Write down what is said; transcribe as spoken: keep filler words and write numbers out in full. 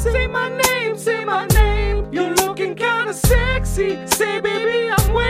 Say my name, say my name. You're looking kinda sexy. Say, baby, I'm